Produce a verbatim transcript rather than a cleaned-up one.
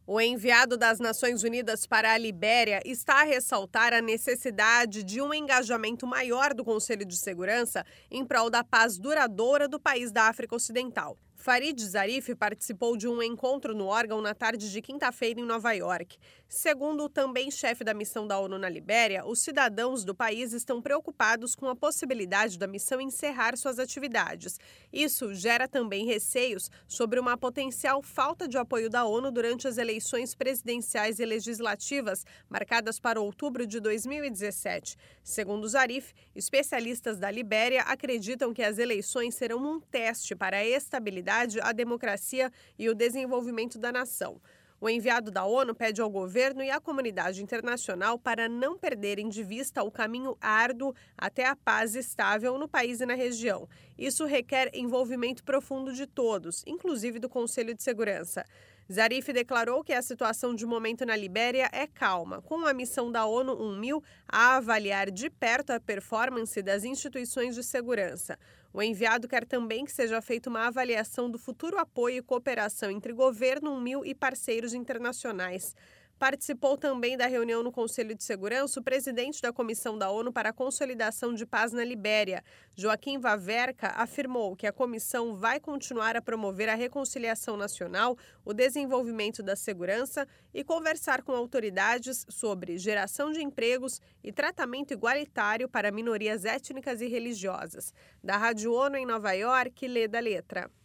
O enviado das Nações Unidas para a Libéria está a ressaltar a necessidade de um engajamento maior do Conselho de Segurança em prol da paz duradoura do país da África Ocidental. Farid Zarif participou de um encontro no órgão na tarde de quinta-feira em Nova York. Segundo o também chefe da missão da ONU na Libéria, os cidadãos do país estão preocupados com a possibilidade da missão encerrar suas atividades. Isso gera também receios sobre uma potencial falta de apoio da ONU durante as eleições presidenciais e legislativas marcadas para outubro de dois mil e dezessete. Segundo Zarif, especialistas da Libéria acreditam que as eleições serão um teste para a estabilidade, a democracia e o desenvolvimento da nação. O enviado da ONU pede ao governo e à comunidade internacional para não perderem de vista o caminho árduo até a paz estável no país e na região. Isso requer envolvimento profundo de todos, inclusive do Conselho de Segurança. Zarif declarou que a situação de momento na Libéria é calma, com a missão da ONU UNMIL a avaliar de perto a performance das instituições de segurança. O enviado quer também que seja feita uma avaliação do futuro apoio e cooperação entre governo, UNMIL e parceiros internacionais. Participou também da reunião no Conselho de Segurança o presidente da Comissão da ONU para a Consolidação de Paz na Libéria. Joaquim Vaverka afirmou que a comissão vai continuar a promover a reconciliação nacional, o desenvolvimento da segurança e conversar com autoridades sobre geração de empregos e tratamento igualitário para minorias étnicas e religiosas. Da Rádio ONU em Nova York, Leda Letra.